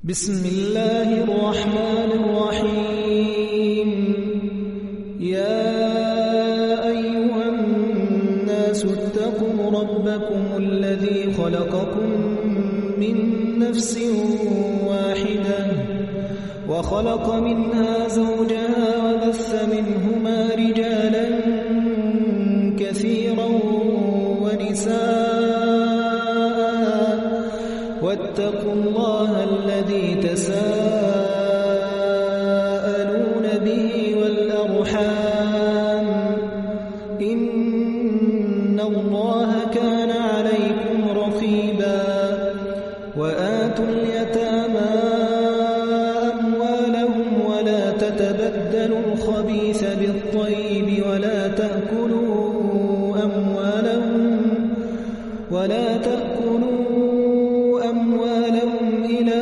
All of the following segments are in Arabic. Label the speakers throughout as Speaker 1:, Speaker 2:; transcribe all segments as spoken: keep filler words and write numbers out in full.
Speaker 1: بسم الله الرحمن الرحيم. يا أيها الناس اتقوا ربكم الذي خلقكم من نفس واحدة وخلق منها زوجها وبث منهما رجالا كثيرا ونساء واتقوا الله الذي تساءلون به والأرحام إن الله كان عليكم رقيبا. وآتوا اليتامى أموالهم ولا تتبدلوا الخبيث بالطيب ولا تأكلوا أموالهم ولا تأكلوا أموالهم إلى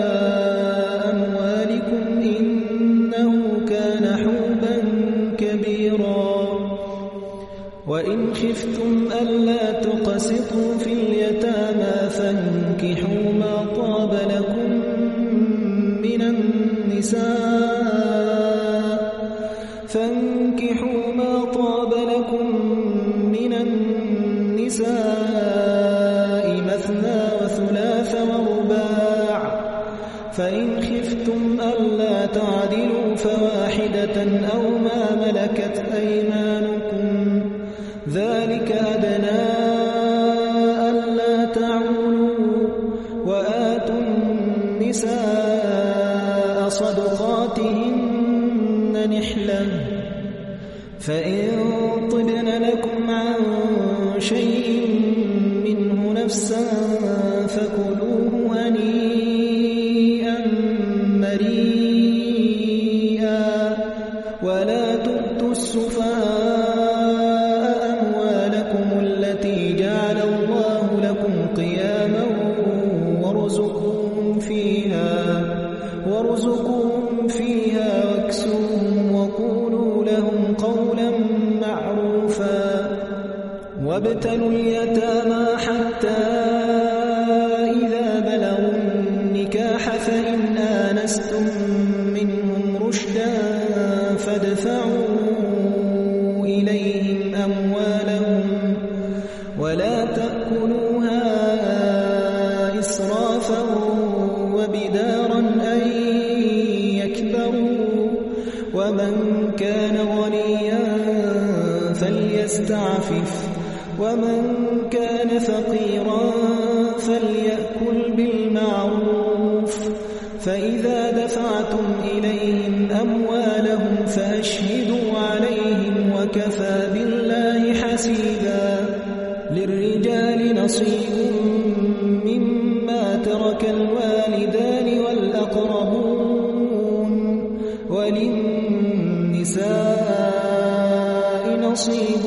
Speaker 1: أموالكم إنه كان حوبا كبيرا. وإن خفتم ألا تقسطوا في اليتامى فانكحوا ما طاب لكم من النساء فانكحوا ما طاب لكم من النساء مثنى وثلاث ورباع فإن خفتم ألا تعدلوا فواحدة أو ما ملكت أيمانكم ذلك أدنى ألا تعولوا. وآتوا النساء صدقاتهن نحلة فإن طبن لكم عن شيء منه نفسا فكلوه هنيئا مريئا. ولا تؤتوا السفهاء أموالكم التي جعل الله لكم قياما وارزقوهم فيها وارزقوهم فيها واكسوهم وقولوا لهم قولا معروفا. وابتلوا اليتامى حتى إذا بلغوا النكاح فإن آنستم منهم رشدا فادفعوا إليهم أموالهم ولا تأكلوها إسرافا وبدارا أن يكبروا. ومن كان غنيا فليستعفف ومن كان فقيرا فليأكل بالمعروف. فإذا دفعتم إليهم أموالهم فأشهدوا عليهم وكفى بالله حسيبا. للرجال نصيب مما ترك الوالدان والأقربون وللنساء نصيب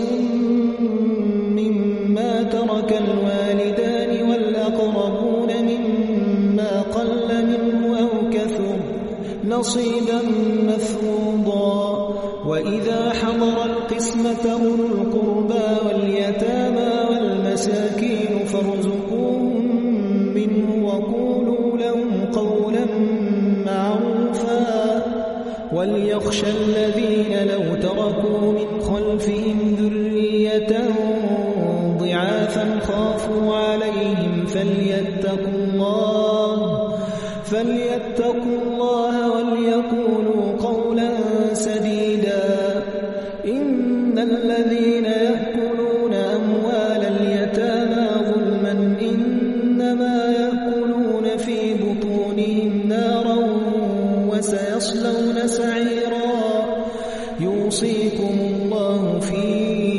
Speaker 1: مما ترك الوالدان والأقربون مما قل منه أو كثر نصيبا مفروضا. وإذا حضر القسمة أولو القربى واليتامى والمساكين فارزقوهم منه وقولوا لهم قولا معروفا. وليخشى الذين لو تركوا من خلفهم ذرية ضعافا خافوا عليهم فليتقوا الله فليتقوا الله وليقولوا قولا سديدا. إن الذين يأكلون أموال اليتامى ظلما إنما يأكلون في بطونهم نارا وسيصلون سعيرا. يوصيكم الله في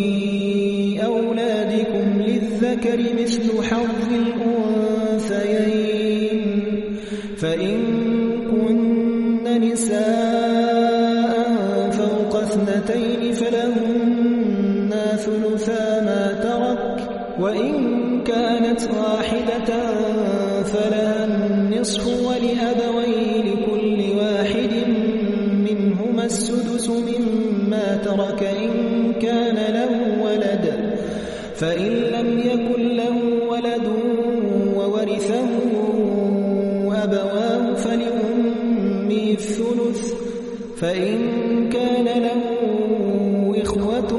Speaker 1: أولادكم للذكر مثل حظ الأنثيين فإن كن نساء فوق اثنتين فلهن ثلثا ما ترك وإن كانت واحدة فلها النصف ولأبويه لكل واحد منهما السدس مما ترك إن كان له ولد فإن لم يكن له ولد وورثه أبواه فلأمه الثلث فإن كان له إخوة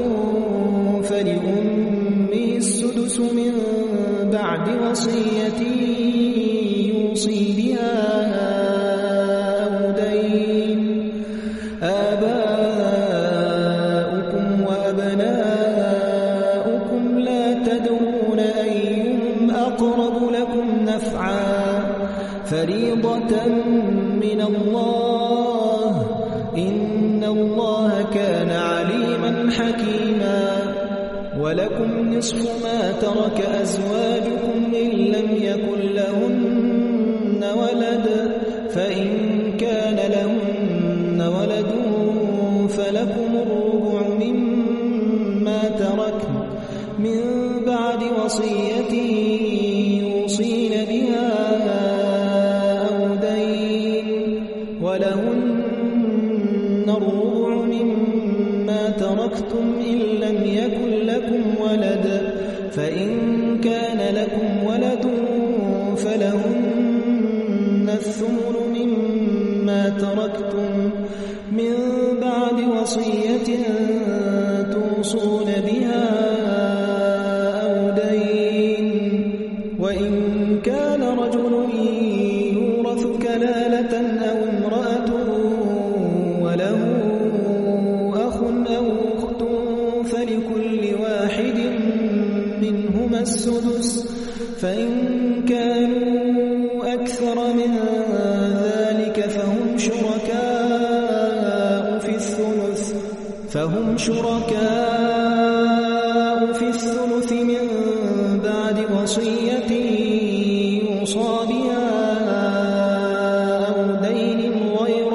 Speaker 1: فلأمه السدس من بعد وصية يوصي بها أو دين. آباؤكم وأبناؤكم لا تدرون أيهم أقرب لكم نفعا فريضة من الله إن الله كان عليما حكيما. ولكم نصف ما ترك أزواجكم إن لم يكن لهن ولد فإن كان لهن ولد فلكم الربع مما تركن من بعد وصية يوصين بها أو دين. ولهن الربع مما تركتم إن لم يكن لكم ولد فإن كان لكم ولد فلهن الثمن مما تركتم من بعد وصية توصون بها أو دين. وإن كان رجل يورث كلالة أو امرأة وله أخ أو أخت فلكل واحد منهما السدس فإن كانوا أكثر من ذلك فهم شركاء في الثلث فهم شركاء في الثلث من بعد وصية يوصى بها أو دين غير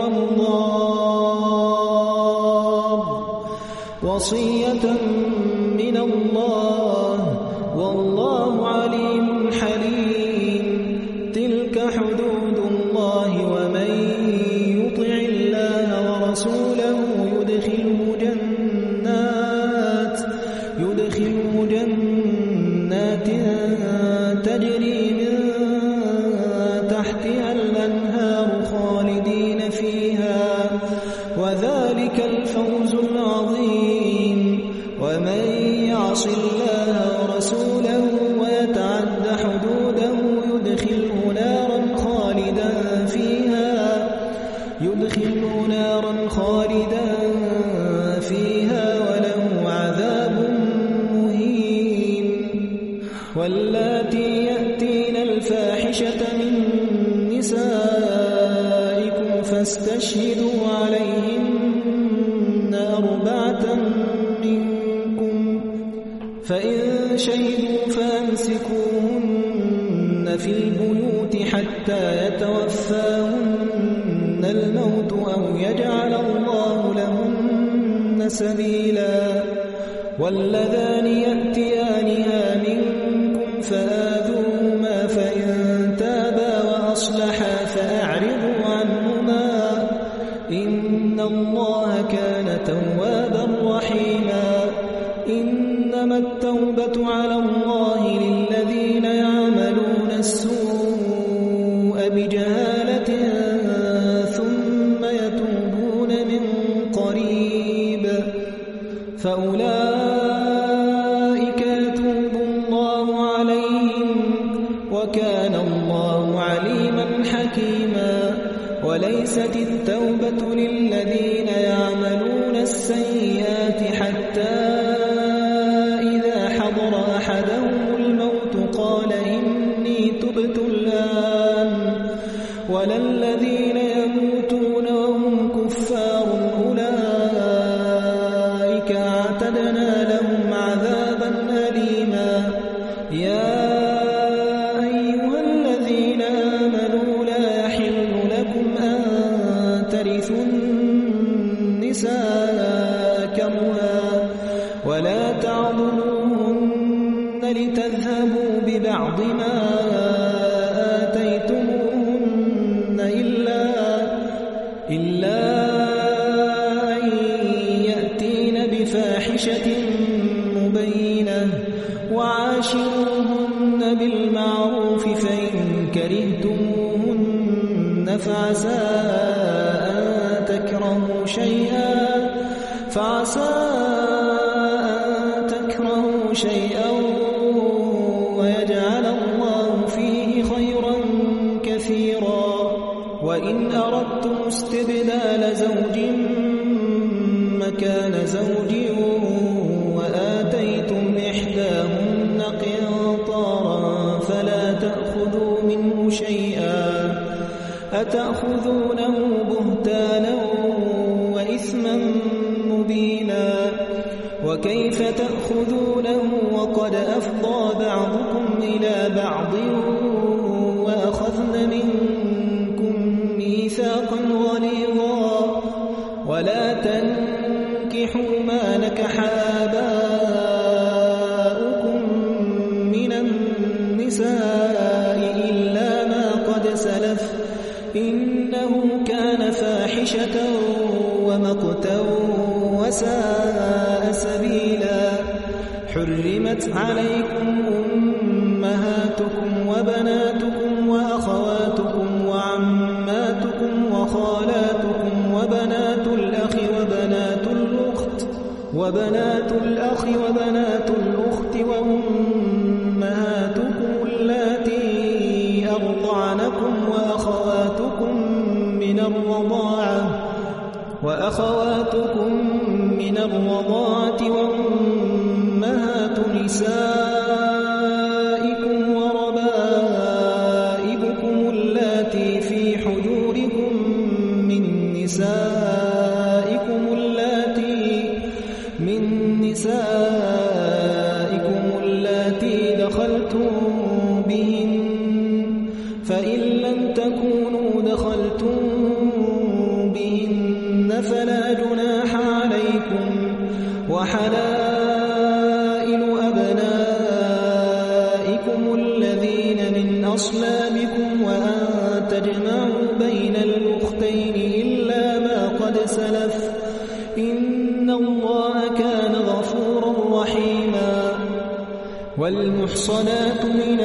Speaker 1: مضار وصية من الله والله عليم حليم. تلك حدود الله ومن يطع الله ورسوله يدخله جنات يدخله جنات تجري من تحتها الأنهار خالدين فيها وذلك الفوز العظيم. ومن يعص الله ورسوله ويتعد حدوده يدخله نارا خالدا فيها يدخله نارا خالدا فيها وله عذاب مهين. واللاتي يأتين الفاحشة من نسائكم فاستشهدوا عليهن أربعة منكم فإن شهدوا فأمسكوهن في البيوت حتى يتوفاهن الموت أو يجعل الله لهن سبيلا. واللذان يأتيانها منكم فآذوهما فإن تابا وأصلحا فأعرضوا عنهما إن الله كان توابا رحيما. إنما التوبة على الله للذين يعملون السوء بجهالة ثم يتوبون من قريب فأولئك يتوب الله عليهم وكان الله عليما حكيما. وليست التوبة للذين يعملون السيئات حتى أحدهم الموت قال إني تبت الآن ولا الذين يموتون وهم كفار أولئك أعتدنا لهم عذابا أليما. يا أيها الذين آمنوا لا يحل لكم أن ترثوا النساء كرها ولا تعضلوهن لتذهبوا ببعض ما آتيتموهن إلا فعسى أن تكرهوا شيئا فعسى أن تكرهوا شيئا ويجعل الله فيه خيرا كثيرا وإن أردتم استبدال زوج مكان زوج وآتيتم إحداهن قنطارا فلا تأخذوا منه شيئا أتأخذونه بهتانا وإثما مبينا وكيف تأخذونه وقد أفضى بعضكم إلى بعض وأخذن منكم ميثاقا غليظا ولا تنكحوا ما نكح آباؤكم من النساء إلا ما قد سلف إنه كان فاحشة ومقتا وساء سبيلا حرمت عليكم أمهاتكم وبناتكم وأخواتكم وعماتكم وخالاتكم وبنات الأخ وبنات الأخت وبنات الأخ وبنات الأخت وأمهاتكم اللاتي أرضعنكم وأخواتكم من الرضاعة وأخواتكم من الرضاعة وأمهات نسائكم وربائبكم اللاتي في حجوركم من نسائكم اللاتي من نسائكم اللاتي دخلتم بهن فإن لم تكونوا دخلتم بهن فلا جناح عليكم وحلائل أبنائكم الذين من أصلابكم وأن تجمعوا بين الأختين إلا ما قد سلف إن الله كان غفورا رحيما والمحصنات من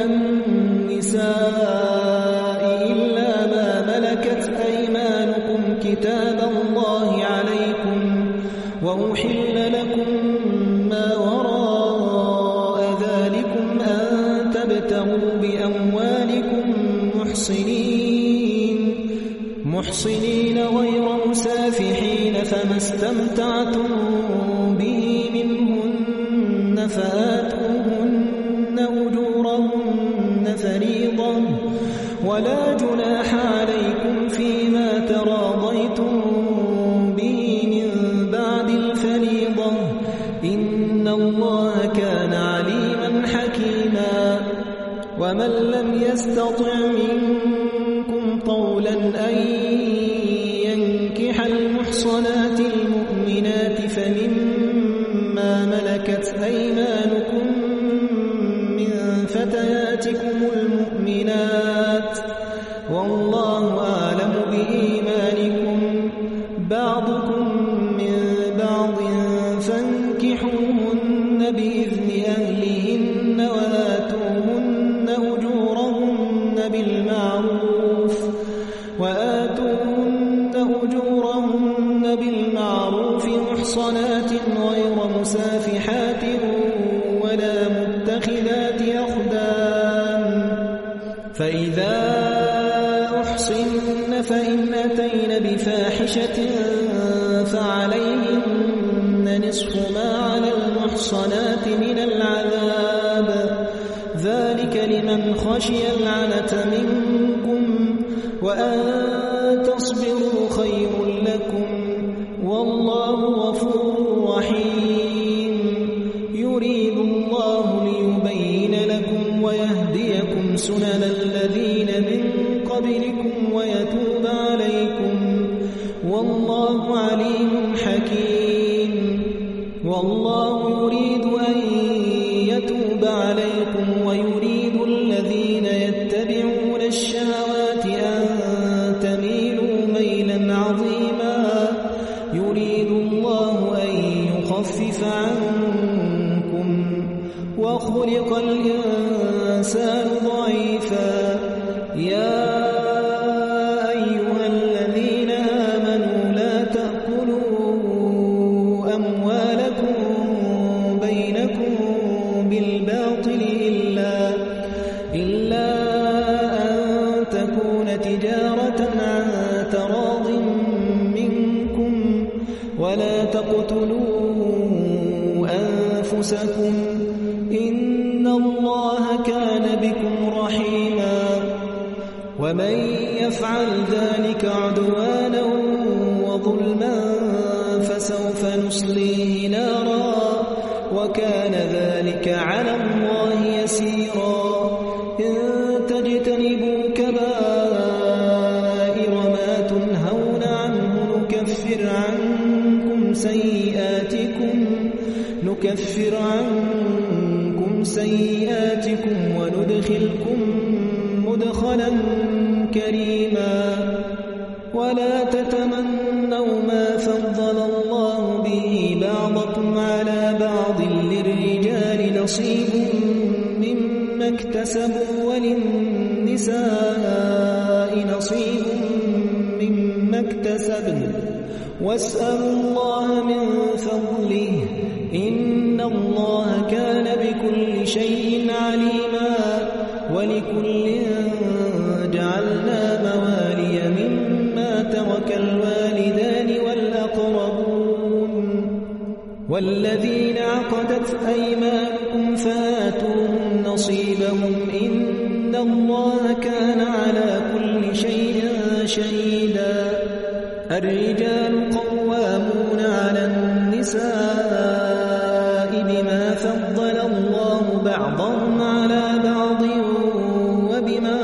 Speaker 1: النساء إلا ما ملكت أيمانكم كتاب الله عليكم وأحل لكم ما وراء ذلكم أن تبتغوا بأموالكم محصنين محصنين غير مسافحين فما استمتعتم به منهن فآتوهن أجورهن فريضة ولا جناح عليكم فيما تراضيتم به من بعد الفريضة إن الله كان عليما حكيما ومن لم يستطع منكم طولا أن ينكح المحصنات المؤمنات فمما ملكت أيمانكم من فتياتكم المؤمنات والله أعلم بإيمانكم بعضكم من بعض فانكحوهن بإذن أهلهن وآتوهن أجورهن بالمعروف وآتوهن أجورهن بالمعروف محصنات غير مسافحات ولا متخذات أخدان فإذا أحصن فإن أتين بفاحشة فعليهن نصف ما على المحصنات من العذاب ذلك لمن خشي العنة منكم وأن تصبروا خير لكم والله غفور رحيم يريد الله ليبين لكم ويهديكم سنن الذين من قبلكم ويتوب عليكم والله عليم حكيم والله يريد أن يتوب عليكم ويريد الذين يتبعون الشهوات أن تميلوا ميلا عظيما يريد الله أن يخفف عنكم وخلق الإنسان ضعيفا يا أيها تجارة عن تراض منكم ولا تقتلوا أنفسكم إن الله كان بكم رحيما ومن يفعل ذلك عدوانا وظلما فسوف نصليه نارا وكان ذلك على الله يسيرا إن تجتنبوا كبائر ما تنهون عنه نكفر عنكم سيئاتكم نكفر عنكم سيئاتكم وندخلكم مدخلا كريما ولا تتمنوا ما فضل الله به بعضكم على بعض للرجال نصيب مما اكتسبوا وللنساء نصيب مما اكتسبن واسألوا الله من فضله إن الله كان بكل شيء عليما ولكل جعلنا موالي مما ترك الوالدان والأقربون والذين عقدت أيمانكم فآتوهم نصيبهم إن الله كان على كل شيء شهيدا الرجال قوامون على النساء بما فضل الله بعضهم على بعض وبما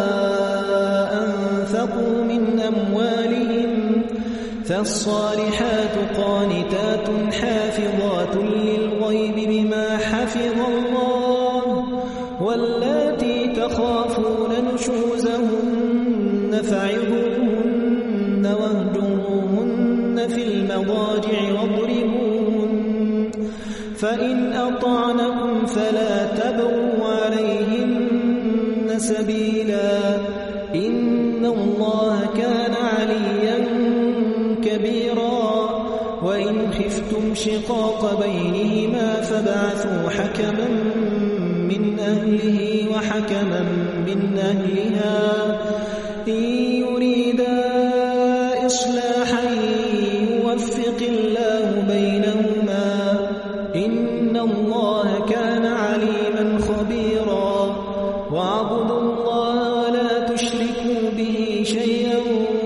Speaker 1: أنفقوا من أموالهم فالصالحات قانتات حافظات للغيب بما حفظ الله واللاتي تخافون نشوزهن فعظوهن واهجروهن في المضاجع واضربوهن فإن أطعنكم فلا تبغوا عليهن سبيلا إن الله كان عليا كبيرا وإن خفتم شقاق بينهما فابعثوا حكما من أهله وحكما من أهلها إن يريدا إصلاحا يوفق الله بينهما إن الله كان عليما خبيرا واعبدوا الله ولا تشركوا به شيئا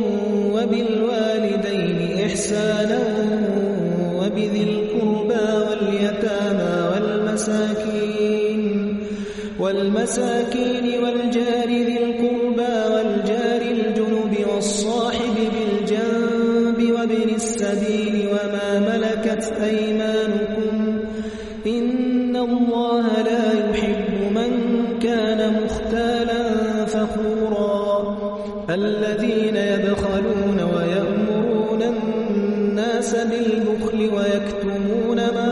Speaker 1: وبالوالدين إحسانا وبذي القربى واليتامى والمساكين والمساكين والجار ذي القربى والجار الجنب والصاحب بالجنب وابن السبيل وما ملكت أيمانكم إن الله لا يحب من كان مختالا فخورا الذين يبخلون ويأمرون الناس بالبخل ويكتمون ما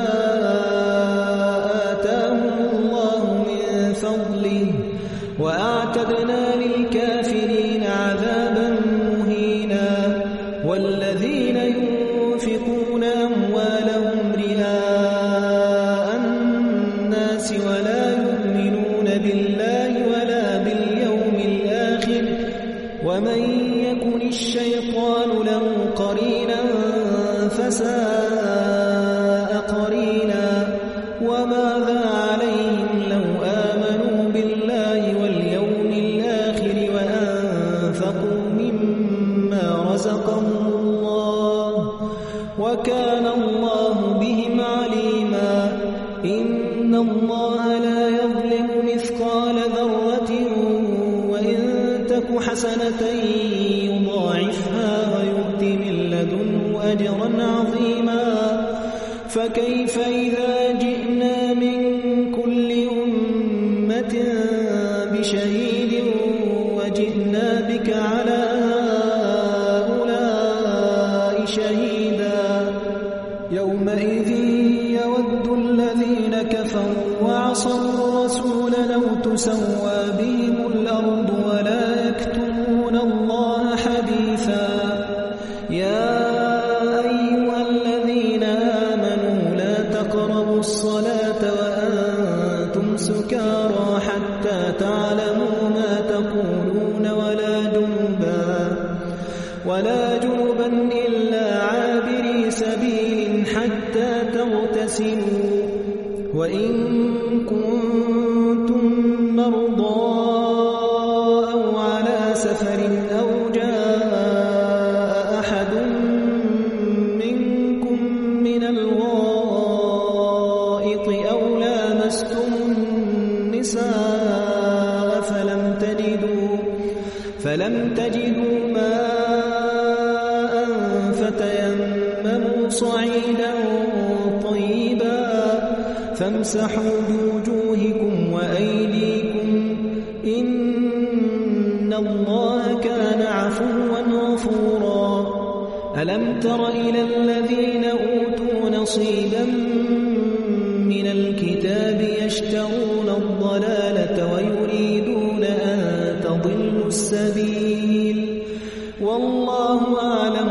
Speaker 1: آتاهم الله من فضله وأعتدنا للكافرين عذابا مهينا والذين ينفقون أموالهم رئاء الناس ولا يؤمنون بالله ولا باليوم الآخر ومن يكن الشيطان له قرينا فساء قرينا وماذا عليهم لو آمنوا بالله واليوم الآخر وأنفقوا مما رزقهم الله وكان الله بهم عليما إن الله لا يظلم مثقال ذرة وإن تك حسنة يضاعفها ويؤت من لدنه أجرا عظيما فكيف إذا جئنا من كل أمة بشهيد وجئنا بك على هؤلاء شهيدا يومئذ يود الذين كفروا وعصوا الرسول لو تسوى بهم الأرض ولا يكتمون الله حديثا يا أيها الذين آمنوا لا تقربوا الصلاة وأنتم سكارى حتى تعلموا ما تقولون ولا جنبا ولا جنبا إلا عابري سبيل حتى تغتسلوا وإن كنتم مرضى أو على سفر أو جاء أحد منكم من الغائط أو لامستم النساء فلم تجدوا فلم تجدوا ماء فتيمموا صعيدا طيبا فامسحوا بوجوهكم وأيديكم إن الله كان عفوا غفورا ألم تر إلى الذين أوتوا نصيبا من الكتاب يشترون الضلالة ويريدون أن تضلوا السبيل والله أعلم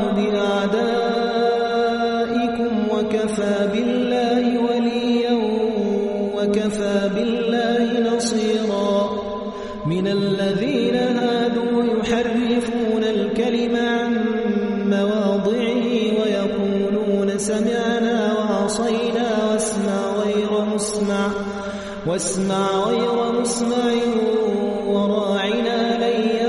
Speaker 1: بأعدائكم وكفى بالله وليا وكفى بالله نصيرا من الذين هادوا يحرفون الكلم عن مواضعه ويقولون سمعنا وعصينا واسمع غير مسمع واسمع غير مسمع وراعنا ليا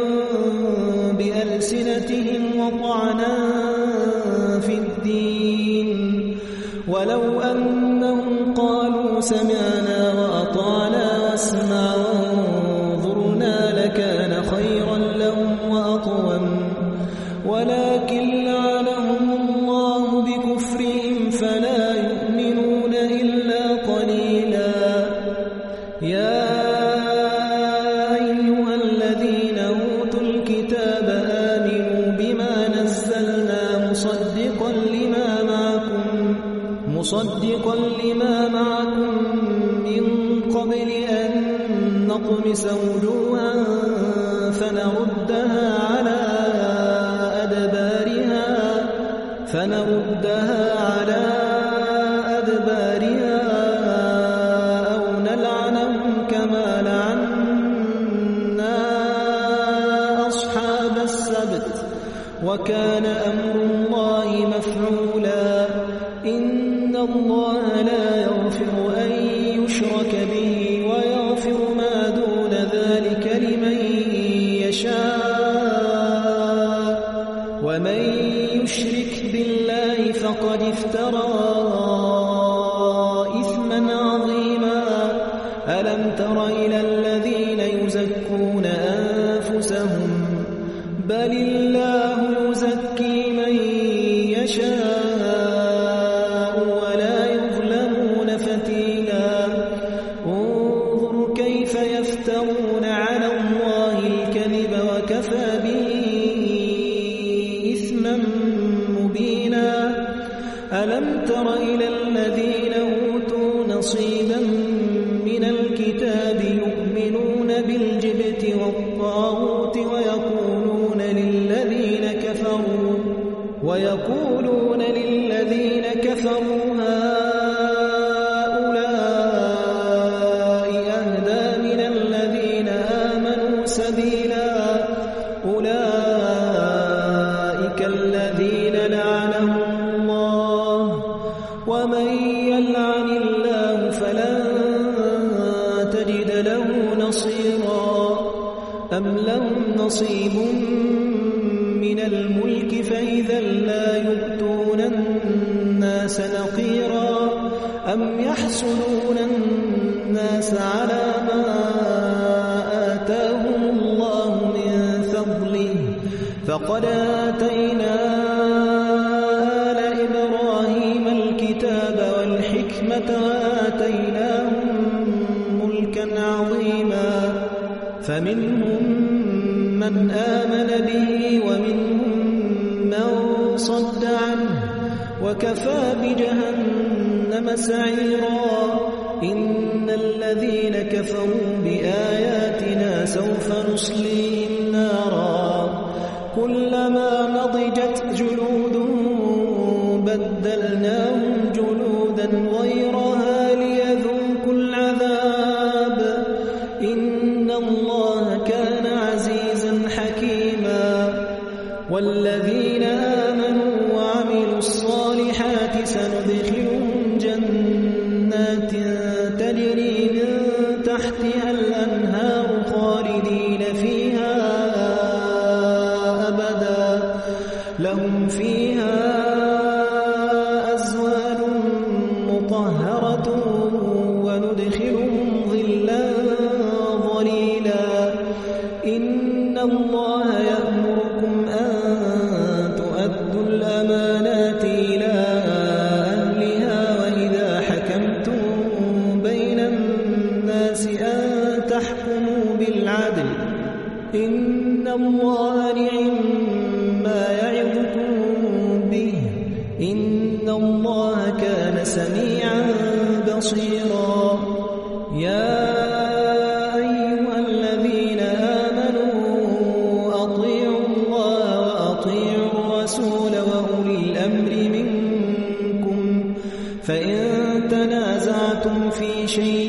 Speaker 1: بألسنتهم وطعنا في الدين ولو أنهم قالوا سمعنا وأطعنا واسمع وانظرنا لكان خيرا لهم وأقوم ولكن لعنهم الله بكفرهم فلا يؤمنون إلا قليلا يا أيها الذين أوتوا الكتاب آمنوا بما نزلنا مصدقا لما معكم مصدقا لما معكم من قبل أن نطمس وجوها فنردها على أدبارها فنردها على أدبارها أو نلعنهم كما لعنا أصحاب السبت وكان أمر الله مفعولا إن الله لا يغفر أن يشرك به ويغفر ما دون ذلك لمن يشاء ومن يشرك بالله فقد افترى إثما عظيما ألم تر إلى الذين يزكون أنفسهم بل الله يزكي من يشاء ولا يظلمون فتيلا انظر كيف يفترون على الله الكذب وكفى به إثما مبينا ألم تر إلى الذين أوتوا نصيبا من الكتاب يؤمنون بالجبت والطاغوت ويقولون للذين كفروا ويقولون للذين كفروا هؤلاء أهدى من الذين آمنوا سبيلا أولئك الذين لعنهم الله ومن يلعن الله فلن تجد له نصيرا أم لهم نصيب من الملك فإذا لا يؤتون الناس نقيرا أم يحسدون الناس على ما آتاهم الله من فضله فقد آتينا آل إبراهيم الكتاب والحكمة وآتيناهم ملكا عظيما فمنهم من آمن به ومنهم من صد عنه وكفى بجهنم سعيرا إن الذين كفروا بآياتنا سوف نصليهم نارا كلما نضجت جلودهم بدلناهم جلودا غيرها ليذوقوا العذاب إن الله كان عزيزا حكيما والذين آمنوا وعملوا الصالحات سندخلهم جنات تجري من تحتها الأنهار خالدين فيها أبدا لهم فيها أزواج مطهرة وندخلهم ظلا ظليلا إن الله يأمركم أن تؤدوا الأمانات إلى أهلها وإذا حكمتم بين الناس أن تحكموا بالعدل إن الله نعم ما يعظكم به إن الله كان سميعا بصيرا يا أيها الذين آمنوا أطيعوا الله وأطيعوا الرسول وأولي الأمر منكم فإن تنازعتم في شيء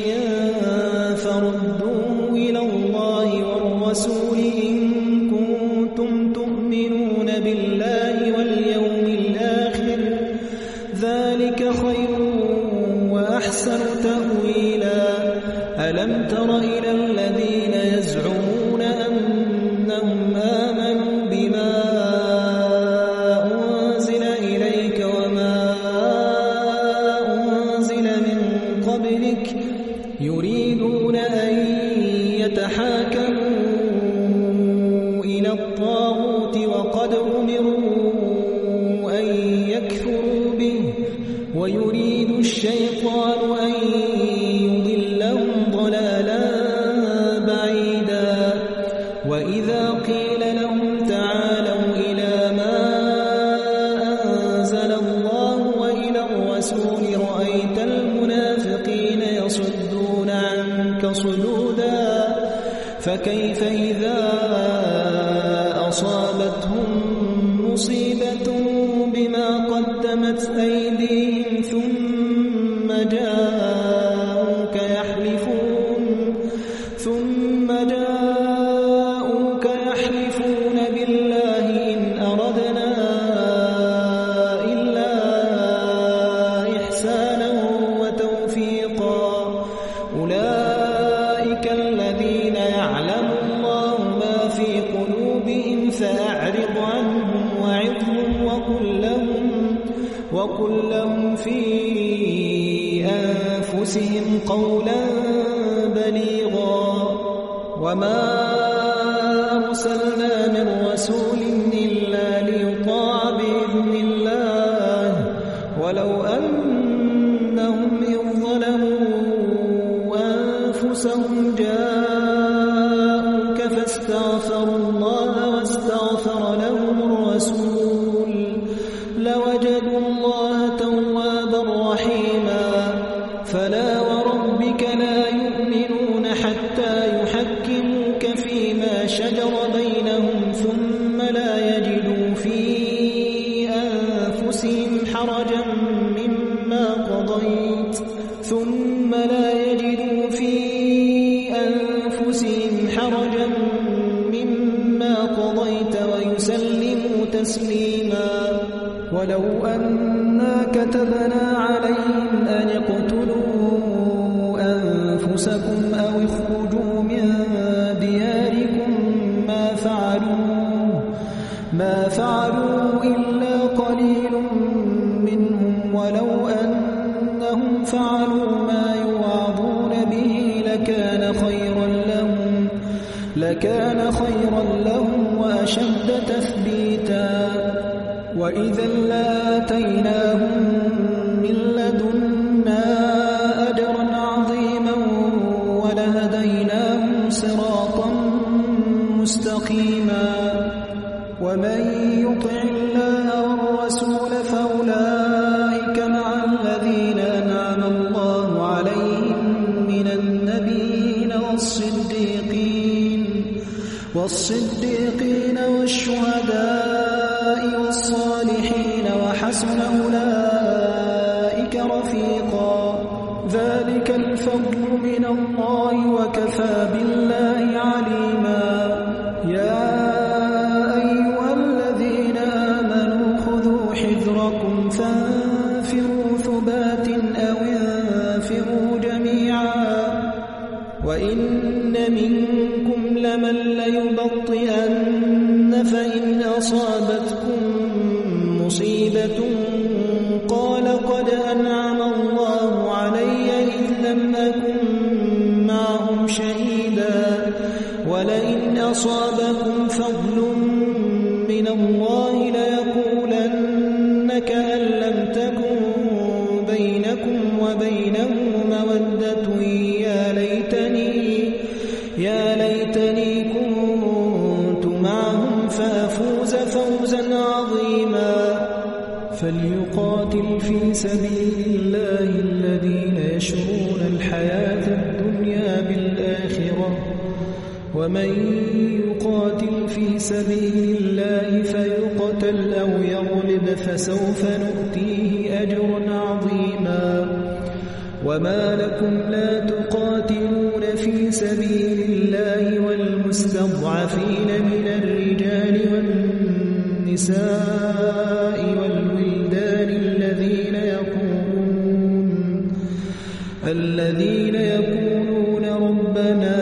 Speaker 1: فردوه إلى الله والرسول إن كنتم تؤمنون بالله واليوم الآخر ذلك خير وأحسن تأويلا ألم تر إلى الذين يزعمون أنهم آمنوا بما أنزل إليك وما أنزل من قبلك يريدون أن يتحاكموا إلى الطاغوت وقد أمروا أن يكفروا به ويريد الشيطان أن يضلهم ضلالا بعيدا وإذا قيل لهم تعالوا إلى ما أنزل الله وإلى الرسول رأيت المنافقين يصدون عنك صدودا فكيف إذا أصابتهم مصيبة بما قدمت أيديهم ثم جاءوك يحلفون ثم جاءوك يحلفون بالله إن أردنا إلا إحسانا وتوفيقا أولئك الذين يعلم الله ما في قلوبهم فأعرض عنهم وعظهم وقل لهم, وقل لهم في أنفسهم قولا بليغا وما أرسلنا من رسول إلا ليطاع بإذن الله ولو أنهم إذ ظلموا أنفسهم جاءوك فاستغفروا الله واستغفر لهم الرسول لوجدوا الله توابا رحيما فلا وربك لا يؤمنون حتى يحكموك فيما شجر بينهم ثم لا يجدوا في أنفسهم حرجا مما قضيت ثم لا يجدوا في أنفسهم حرجا مما قضيت ويسلموا تسليما ولو أنا كتبنا عليهم أن اقتلوا أنفسكم أو اخرجوا من دياركم ما فعلوا ما فعلوا إلا قليل منهم ولو أنهم فعلوا ما يوعظون به لكان خيرا لهم لكان خيرا لهم وأشد تثبيتا وإذا لآتيناهم من لدنا أجرا عظيما ولهديناهم صراطا مستقيما ومن يطع الله والرسول فأولئك مع الذين أنعم الله عليهم من النبيين والصديقين والصديقين والشهداء والصالحين وحسن أولئك رفيقا ذلك الفضل من الله وكفى بالله عليما يا أيها الذين أصابتكم مصيبة قال قد أنعم الله علي إذ لم أكن معهم شهيدا ولئن أصابكم فضل من الله ليقولن كأن لم تكن بينكم وبينه مودة يا ليتني يا ليتني كنت معهم فأفوز فوزا عظيما فليقاتل في سبيل الله الذين يشرون الحياة الدنيا بالآخرة ومن يقاتل في سبيل الله فيقتل أو يغلب فسوف نؤتيه أجرا عظيما وما لكم لا تقاتلون في سبيل الله والمستضعفين من الرجال والنساء والولدان الذين يقولون الذين يقولون ربنا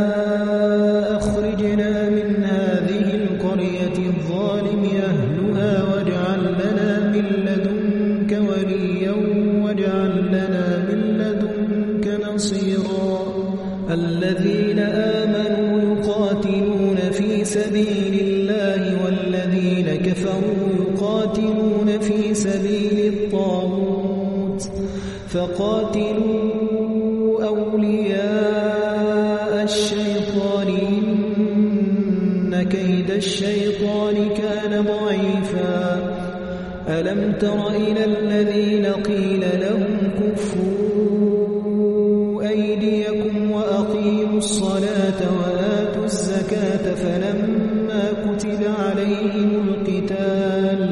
Speaker 1: أخرجنا من هذه القرية الظالم أهلها واجعل لنا من لدنك وليا واجعل لنا من لدنك نصيرا الذين آمنوا يقاتلون في سبيل الله والذين كفروا يقاتلون في سبيل الطاغوت فقاتلوا أولياء الشيطان إن كيد الشيطان كان ضعيفا ألم تر إلى الذين قيل لهم كفوا أيديكم وأقيموا الصلاة وآتوا الزكاة فلما كتب عليهم القتال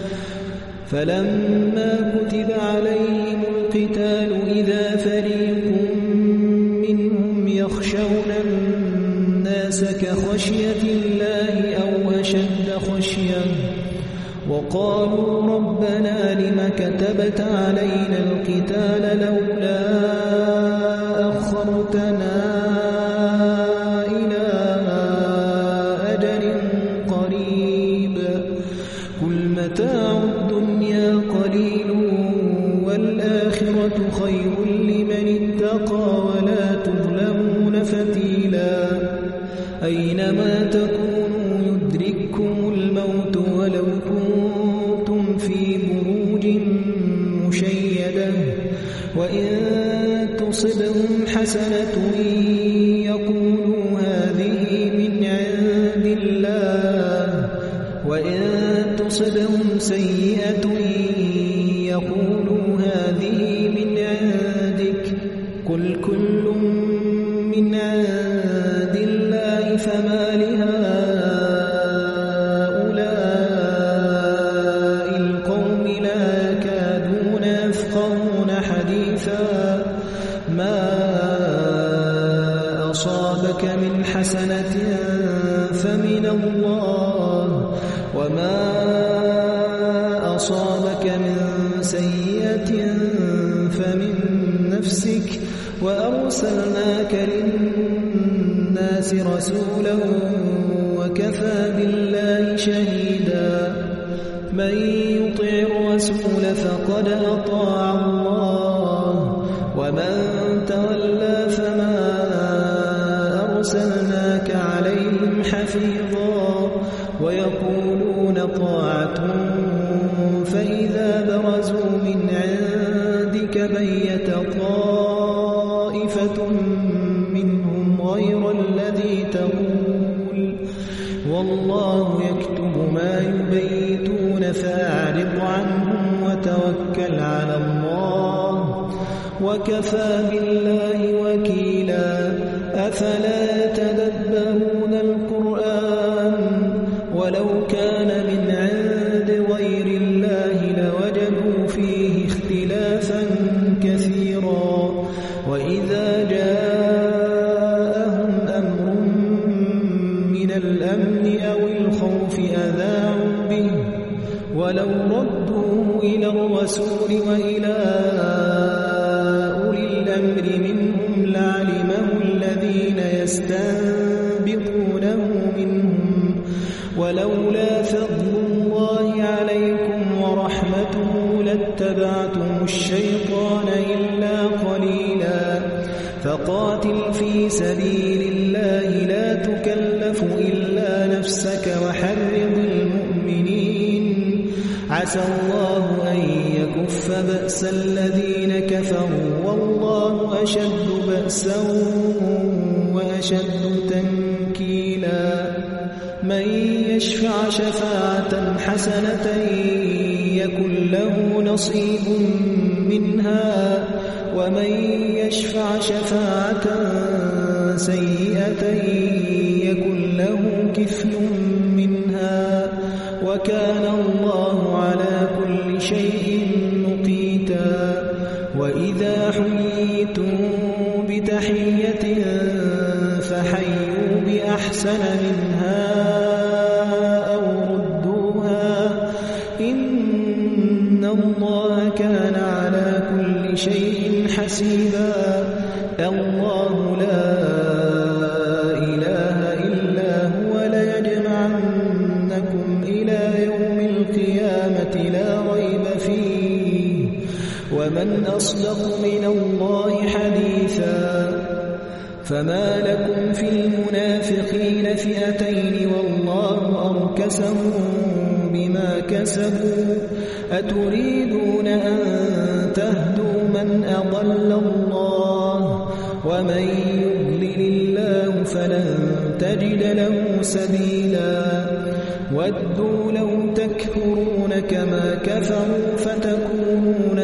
Speaker 1: فلما كتب عليهم القتال إذا فريق منهم يخشون الناس كخشية الله أو أشد خشية وقالوا ربنا لم كتبت علينا القتال لولا أخرتنا إلى أجل قريب قل متاع الدنيا قليل والآخرة خير لمن اتقى ولا تظلمون فتيلا أينما تكونوا يدرككم الموت ولو كنتم في بروج مشيدة وإن تصبهم حسنة يقولوا هذه من عند الله وإن تصبهم سيئة يقولوا هذه من عندك قل كل من عند الله فما لهؤلاء القوم لا يكادون يفقهون حديثا ما أصابك من حسنة فمن الله وما أصابك من سيئة فمن نفسك وأرسلناك للناس رسولا وكفى بالله شهيدا من يطع الرسول فقد أطاع الله ومن تولى فما أرسلناك عليهم حفيظا ويقولون طاعة فإذا برزوا من عندك بيت طائفة منهم غير الذي تقول والله يكتب ما يبيتون فأعرض عنهم وتوكل على الله وكفى بالله وكيلا أفلا يتدبرون القرآن ولو كان من عند غير الله لوجدوا فيه اختلافا كثيرا وإذا جاءهم أمر من الأمن أو الخوف أذاعوا به ولو ردوه إلى الرسول وإلى أولي الأمر منهم لعلمه الذين يستنبطونه منهم ولولا فضل لاتبعتم الشيطان إلا قليلا فقاتل في سبيل الله لا تكلف إلا نفسك وحرض المؤمنين عسى الله أن يكف بأس الذين كفروا والله أشد بأسا وأشد تنكيلا من يشفع شفاعة حسنة يكن له نصيب منها ومن يشفع شفاعة سيئة يكن له كفل منها وكان الله على كل شيء مقيتا وإذا حييتم بتحية فحيوا بأحسن منها أو ردوها إن الله كان على كل شيء حسيبا الله لا إله إلا هو ليجمعنكم إلى يوم القيامة لا ريب فيه ومن أصدق من الله حديثا فما لكم في المنافقين فئتين والله أركسهم بما كسبوا أتريدون أن تهدوا من أضل الله ومن يضلل الله فلن تجد له سبيلا ودوا لو تكفرون كما كفروا فتكونون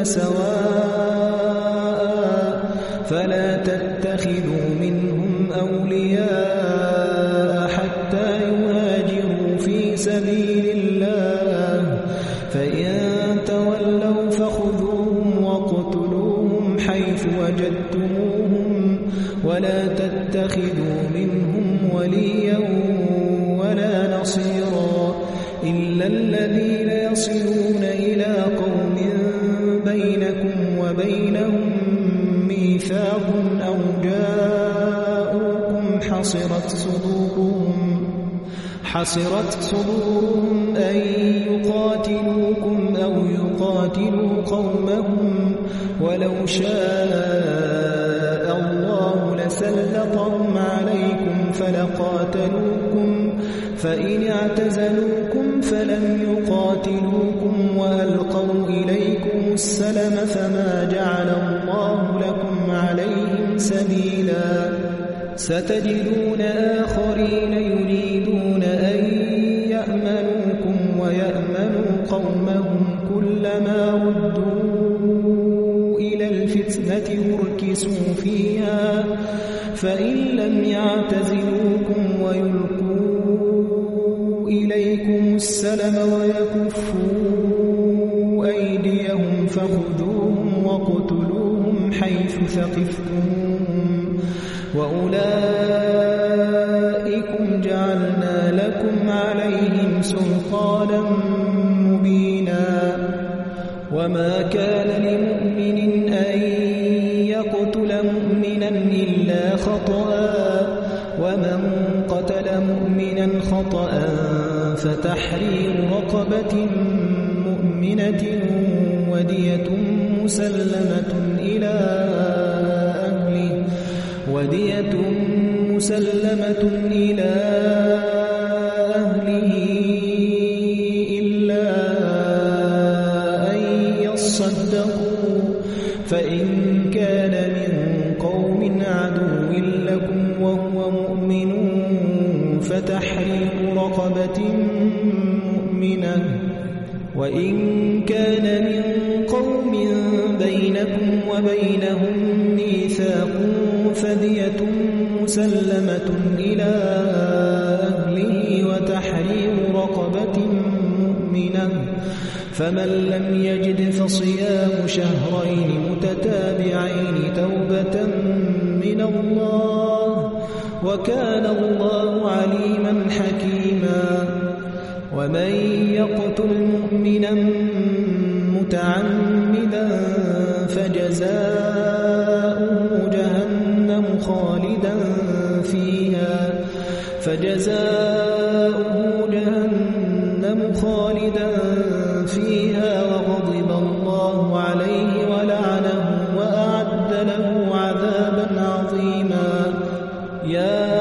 Speaker 1: سواء فلا تتخذوا منهم أولياء حتى يهاجروا في سبيل الله فإن تولوا فخذوهم واقتلوهم حيث وجدتموهم ولا تتخذوا منهم وليا ولا نصيرا إلا الذين يصلون إلى قوم بينكم وبينهم ميثاق أو جاءوكم حصرت صدورهم حصرت صدورهم أن يقاتلوكم أو يقاتلوا قومهم ولو شاء الله لسلطهم عليكم فلقاتلوكم فإن اعتزلوكم فلم يقاتلوكم وألقوا إليكم السلم فما جعل الله لكم عليهم سبيلا ستجدون آخرين يريدون أن يأمنوكم ويأمنوا قومهم كلما ردوا إلى الفتنة أركسوا فيها فإن لم يعتزلوكم ويلقوا إليكم السلم ويكفوا أيديهم فخذوهم واقتلوهم حيث ثقفتموهم وأولئكم جعلنا لكم عليهم سلطانا مبينا وما كان لمؤمن أن يقتل مؤمنا إلا خطأ ومن قتل مؤمنا خطأ فتحرير رقبة مؤمنة ودية مسلمة إلى أهله ودية مسلمة إلى أهله إلا أن يصدقوا فإن كان من قوم عدو لكم وهو مؤمن فتحرير رقبة مؤمنة وإن كان من قوم بينكم وبينهم ميثاق فدية مسلمة إلى أهله وتحرير رقبة مؤمنة فمن لم يجد فصيام شهرين متتابعين توبة من الله وكان الله عليما حكيما ومن يقتل مؤمنا متعمدا فجزاؤه جهنم خالدا فيها فجزاؤه جهنم خالدا فيها وغضب الله الله عليه ولعنه وأعد له عذابا عظيما. يا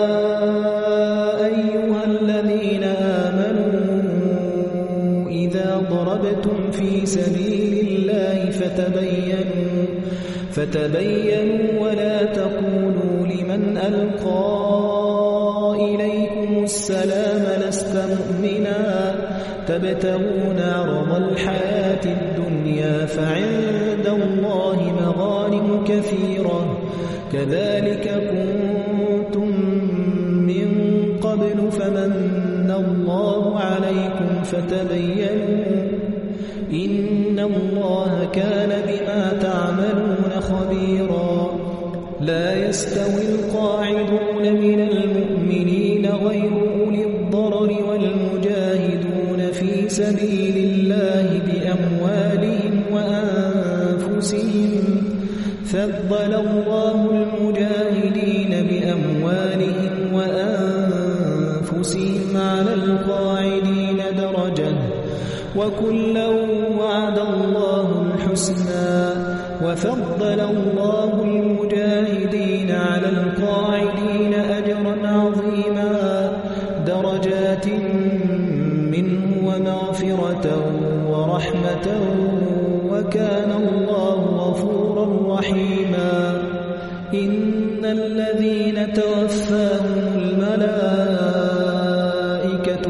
Speaker 1: أيها الذين آمنوا إذا ضربتم في سبيل الله فتبينوا فتبينوا ولا تقولوا لمن ألقى إليكم السلام لست مؤمنا تبتغون عرض الحياة الدنيا فعند الله مغانم كثيرة كذلك كنتم من قبل فمن الله عليكم فتبينوا إن الله كان بما تعملون خبيرا. لا يستوي القاعدون من المؤمنين غير أولي الضرر والمجاهدون في سبيل الله بأموالهم وأنفسهم فضل الله المجاهدين بأموالهم وأنفسهم على القاعدين درجة وكلا وعد الله الحسنى وفضل الله المجاهدين على القاعدين أجرا عظيما درجات منه ومغفرة ورحمة وكان الله غفورا رحيما. إن الذين توفاهم الملائكة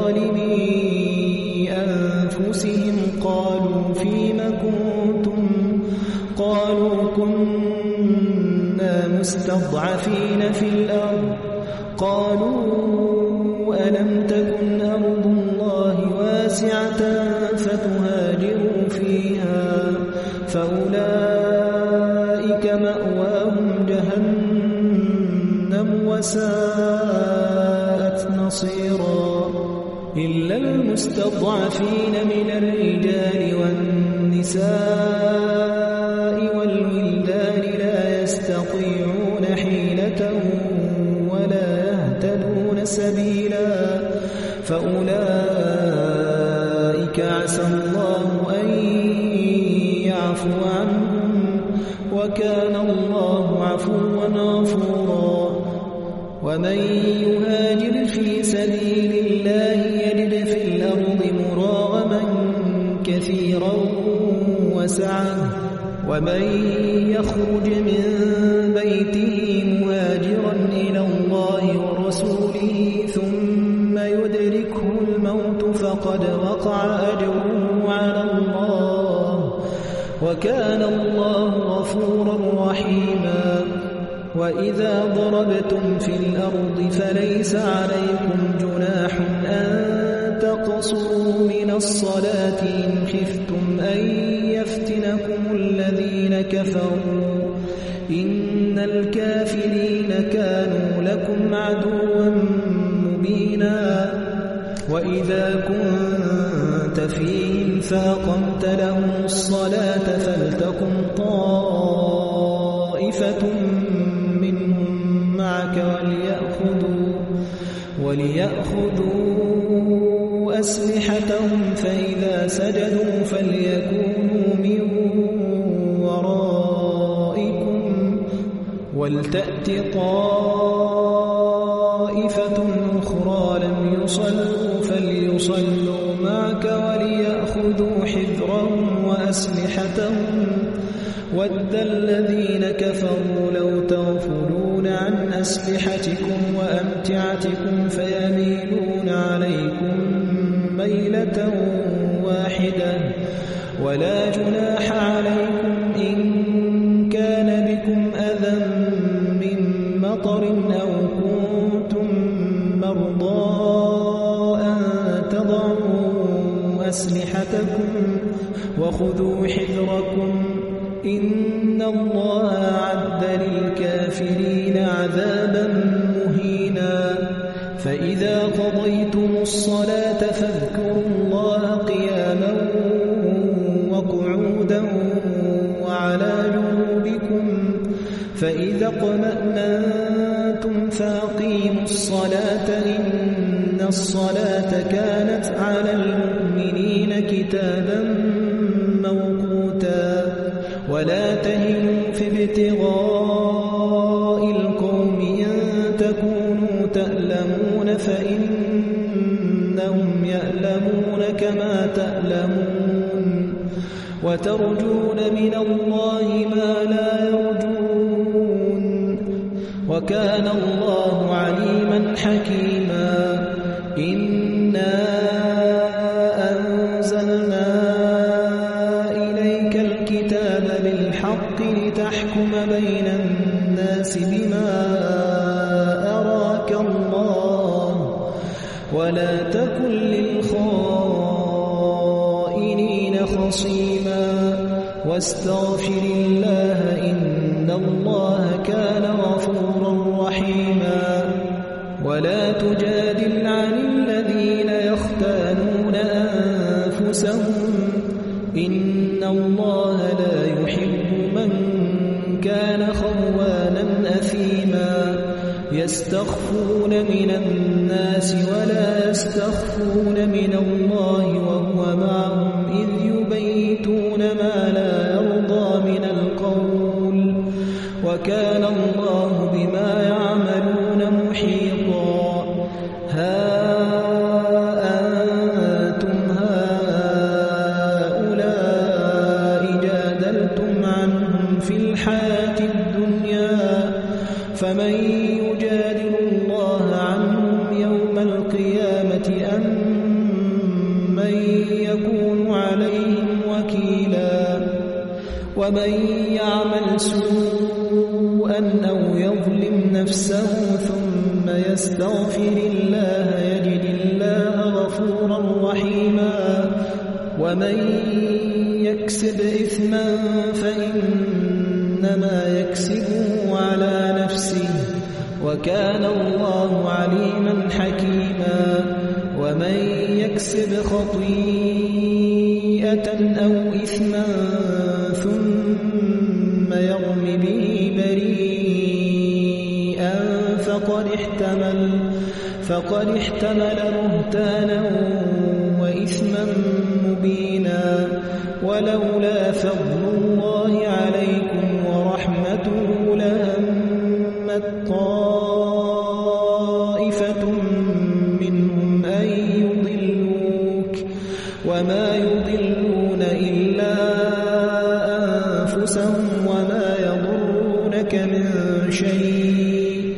Speaker 1: ظالمي أنفسهم قالوا فيم كنتم قالوا كنا مستضعفين في الأرض قالوا ألم تكن أرض الله واسعة فتهاجروا فيها فأولئك مأواهم جهنم وساءت مصيرا. إلا المستضعفين من الرجال والنساء والولدان لا يستطيعون حيلة ولا يهتدون سبيلا فأولئك عسى الله أن يعفو عنهم وكان الله عفوا غفورا. ومن يهاجر في سبيل الله يجد في الأرض مراغما كثيرا وسعة ومن يخرج من بيته مهاجرا إلى الله ورسوله ثم يدركه الموت فقد وقع أجره على الله وكان الله غفورا رحيما. وإذا ضربتم في الأرض فليس عليكم جناح أن تقصروا من الصلاة إن خفتم أن يفتنكم الذين كفروا إن الكافرين كانوا لكم عدوا مبينا. وإذا كنت فيهم فأقمت لهم الصلاة فلتقم طائفة منهم معك وليأخذوا, وليأخذوا أسلحتهم فإذا سجدوا فليكونوا من ورائكم ولتأت طائفة أخرى لم يصلوا فليصلوا معك وليأخذوا حذرهم وأسلحتهم ود الذين كفروا لو تغفلون عن أسلحتكم وأمتعتكم فيميلون عليكم ميلة واحدة ولا جناح عليكم إن كان بكم أذى من مطر أو كنتم مرضى أن تضعوا أسلحتكم وخذوا حذركم إن الله أعد للكافرين عذابا مهينا. فإذا قضيتم الصلاة فاذكروا الله قياما وقعودا وعلى جنوبكم فإذا اطمأننتم فأقيموا الصلاة إن الصلاة كانت على المؤمنين كتابا موقوتا. ابتغاء القوم إن تكونوا تألمون فإنهم يألمون كما تألمون وترجون من الله ما لا يرجون وكان الله عليما حكيما. إنا أنزلنا إليك الكتاب بالحق لتحكم بين الناس بما أراك الله ولا تكن للخائنين خصيما واستغفر الله إن الله كان غفورا رحيما. ولا تجادل عن الذين يختانون أنفسهم إن الله لا يحب من كان خوانا أثيما. يستخفون من الناس ولا يستخفون من الله وهو معهم إذ يبيتون ما لا يرضى من القول وكان الله بما يعملون محيطا. ها أنتم هؤلاء جادلتم عنهم في الحياة الدنيا فمن يجادل الله عنهم يوم القيامة أم من يكون عليهم وكيلا. ومن يعمل سوءا أو يظلم نفسه ثم يستغفر الله يجد الله غفورا رحيما. ومن يكسب إثما فإنما يكسبه على نفسه وكان الله عليما حكيما. ومن يكسب خطيئة أو إثما ثم يرم به بريئا فقد احتمل فقد احتمل بهتانا وإثما مبينا. ولولا فضل الله عليكم ورحمته لهمت طائفة منهم أن يضلوك وما يضلون إلا أنفسهم وما يضرونك من شيء.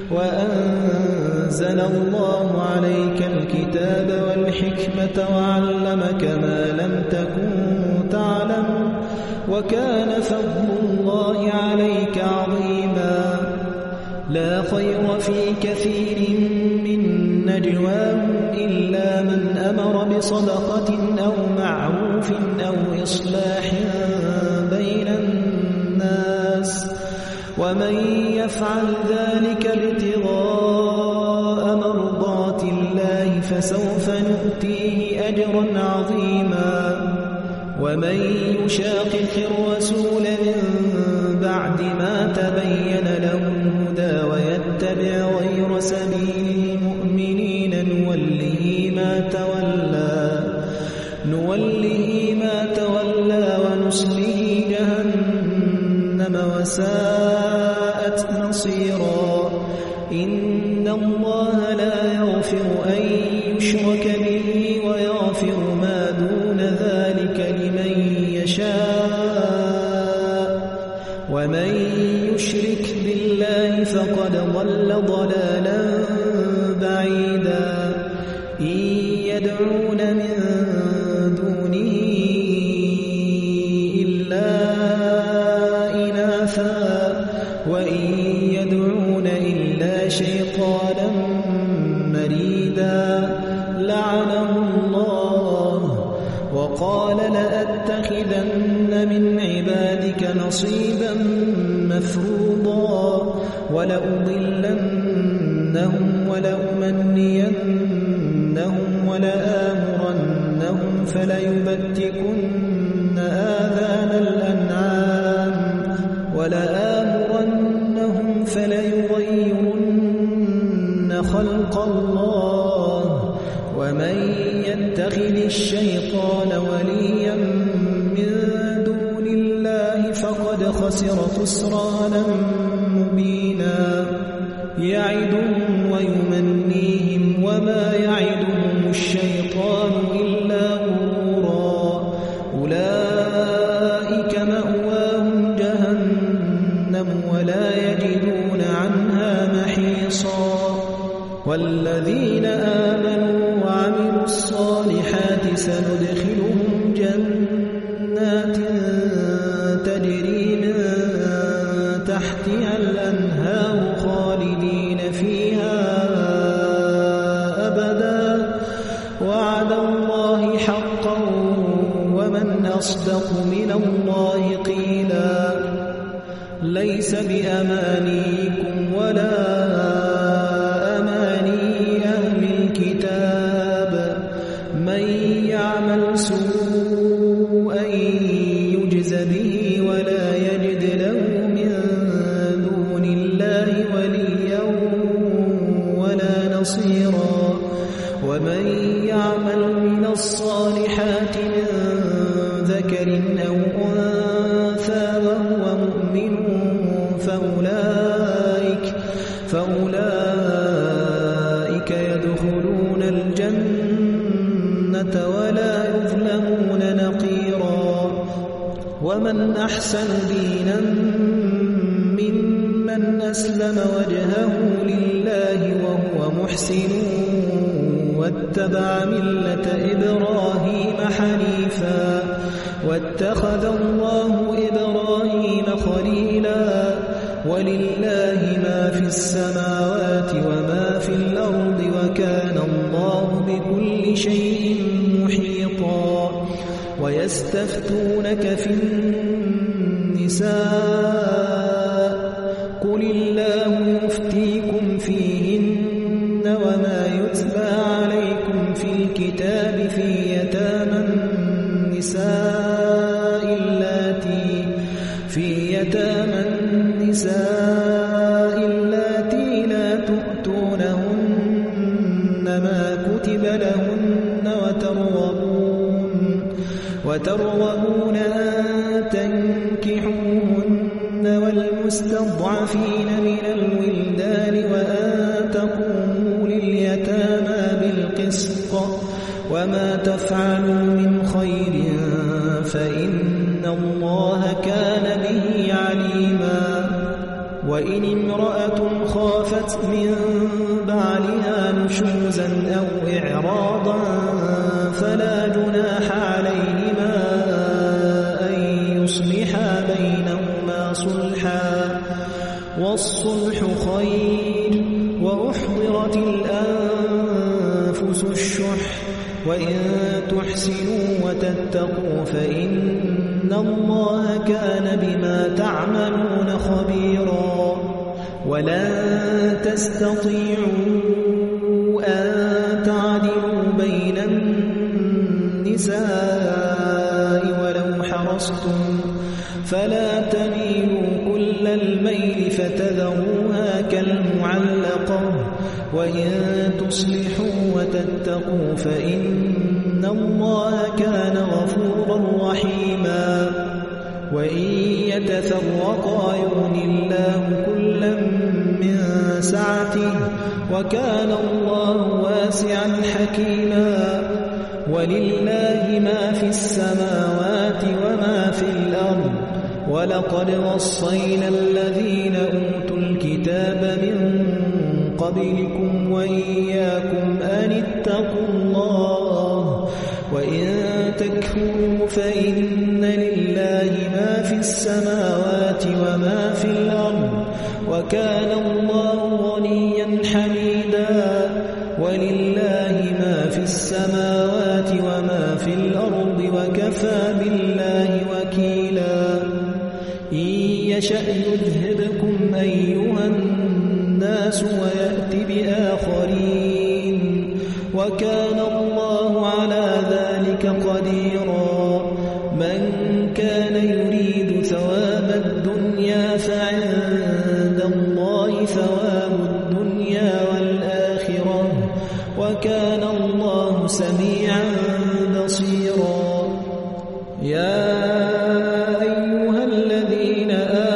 Speaker 1: وأنزل الله عليك الكتاب والحكمة وعلمك ما لم تكن تعلم وكان فضل الله عليك عظيما. لا خير في كثير من نجواهم إلا من أمر بصدقة أو معروف أو إصلاح بين الناس ومن يفعل ذلك ابتغاء مرضات الله فسوف نؤتيه أجرا عظيما. ومن يشاقق الرسول من بعد ما تبين له الهدى ويتبع غير سبيل المؤمنين نوله ما تولى نوله ما تولى ونصله جهنم وساءت مصيرا. إن الله لا يغفر أن يشرك به ويغفر ما دون ذلك لمن يشاء ومن يشرك بالله فقد ضل ضلالا بعيدا. إن يدعون من دونه إلا إناثا وإن يدعون إلا شيطانا مريدا لعنه الله وقال لأتخذن من عبادك نصيبا مفروضا ولأضلنهم ولأمنينهم ولآمرنهم فليبتكن آذان الأنعام ولآمرنهم فليغيرن خلق الله ومن يتخذ الشيطان وليا من دون الله فقد خسر خسر خسرانا مبينا يعدهم ويمنيهم وما يعدهم الشيطان إلا غرورا أولئك مأواهم جهنم ولا يجدون عنها محيصا والذين آمنوا وعملوا الصالحات سندخلهم جنات تجري من تحتها الأنهار خالدين فيها أبدا وعد الله حقا ومن أصدق من الله قيلا ليس بأمانيكم ولا أماني أهل الكتاب من يعمل سوءا يجز به ولا يجد له من دون الله وليا ولا نصيرا ومن يعمل من الصالحات من ذكر أو أنثى وهو مؤمن فأولئك, فأولئك يدخلون الجنة ولا يظلمون نقيرا ومن أحسن دينا ممن أسلم وجهه لله وهو محسن واتبع ملة إبراهيم حنيفا واتخذ الله إبراهيم خليلا ولله ما في السماوات وما في الأرض وكان الله بكل شيء محيطا ويستفتونك في النساء قل الله يفتيكم فيهن وما يتلى عليكم في الكتاب في يتامى النساء اللاتي في يتامى النساء اللاتي لا تؤتونهن ما كتب لهن وترغبون وترغبون أن تنكحوهن والمستضعفين من الولدان وأن تقوموا لليتامى بالقسط وما تفعلوا من خير فإن الله كان به عليما وإن امرأة خافت من بعلها نشوزا أو إعراضا فلا جناح عليهما أن يصلحا بينهما صلحا والصلح خير وأحضرت الأنفس الشح وإن تحسنوا وتتقوا فإن الله كان بما تعملون خبيرا ولن تستطيعوا أن تعدلوا بين النساء ولو حرصتم فلا تميلوا كل الميل فتذروها كالمعلقة وإن تصلحوا وتتقوا فإن الله كان غفورا رحيما وإن يتفرقا يغن الله كلا من سعته وكان الله واسعا حكيما ولله ما في السماوات وما في الأرض ولقد وصينا الذين أوتوا الكتاب من قبلكم وإياكم أن اتقوا الله وإن تكفروا فإن لله ما في السماوات وما في الأرض وكان الله غنيا حميدا ولله ما في السماوات وما في الأرض وكفى بالله وكيلا إن يشأ يذهبكم أيها الناس ويأت بآخرين وكان الله على ذلك قديرا من كان يريد ثواب الدنيا فعند الله ثواب الدنيا والآخرة وكان الله سميعا بصيرا يا أيها الذين آمنوا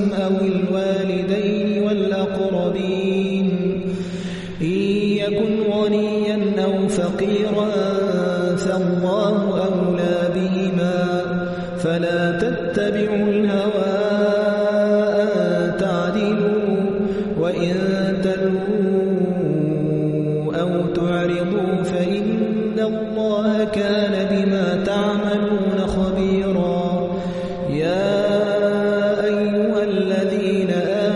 Speaker 1: أو الوالدين والأقربين إن يكن غنيا أو فقيرا فالله أولى بهما فلا تتبعوا الهوى أن تعدلوا وإن تلووا أو تعرضوا فإن الله كان بما تعملون خبيرا يا أيها الذين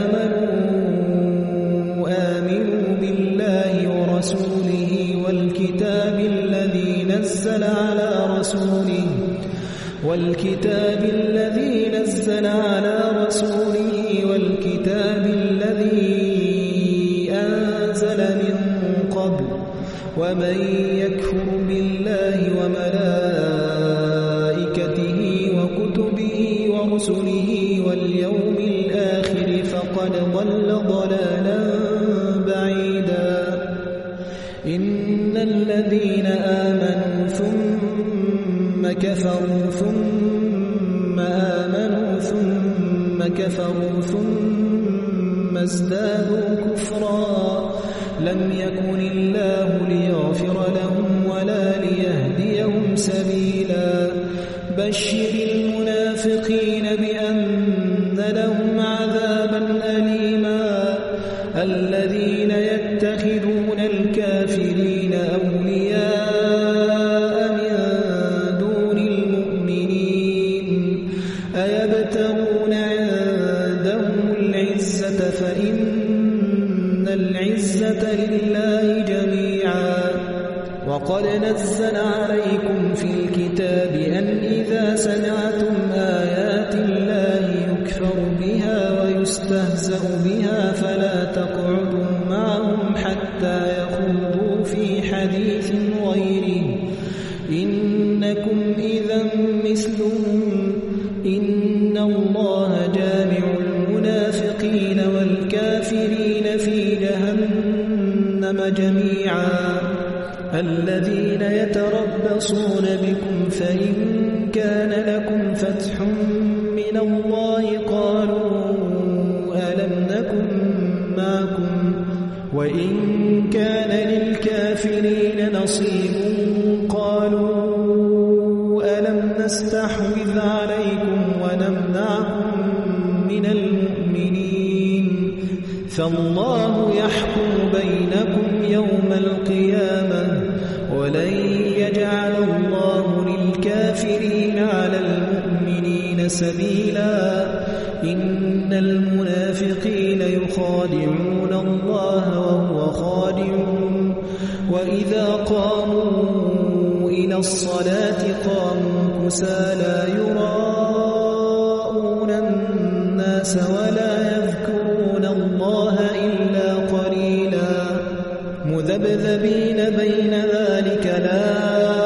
Speaker 1: آمنوا آمنوا بالله ورسوله والكتاب الذي نزل على رسوله والكتاب الذي نزل على رسوله والكتاب الذي أنزل من قبل ومن يكفر بالله وملائكته وكتبه ورسله واليوم الآخر فقد ضل ضلالا بعيدا إن الذين آمنوا ثم كفروا ثم آمنوا ثم كفروا ثم ازدادوا كفرا لم يكن الله ليغفر لهم ولا ليهديهم سبيلا بشر المنافقين بأن لهم عذابا أليما الذين يتخذون الكافرين أولياء من دون المؤمنين أيبتغون عندهم العزة فإن العزة لله جميعا وقد نزل عليكم في الكتاب أن إذا سمعتم آيات الله يكفر بها ويستهزأ بها فلا تقعدوا معهم حتى يخوضوا في حديث غيره إنكم إذا مثلهم إن الله جامع المنافقين والكافرين في جهنم جميعا الذين يتربصون بكم فإن كان لكم فتح من الله قالوا ألم نكن معكم وإن كان للكافرين نصيب قالوا ألم نستحوذ عليكم ونمنعكم من المؤمنين فالله يحكم بينكم يوم القيامة ولن يجعل الله للكافرين على المؤمنين سبيلا إن المنافقين يخادعون الله وهو خادعهم وإذا قاموا إلى الصلاة قاموا كسالى يراءون الناس ولا يذكرون الله إلا قليلا مذبذبين بين ذلك لا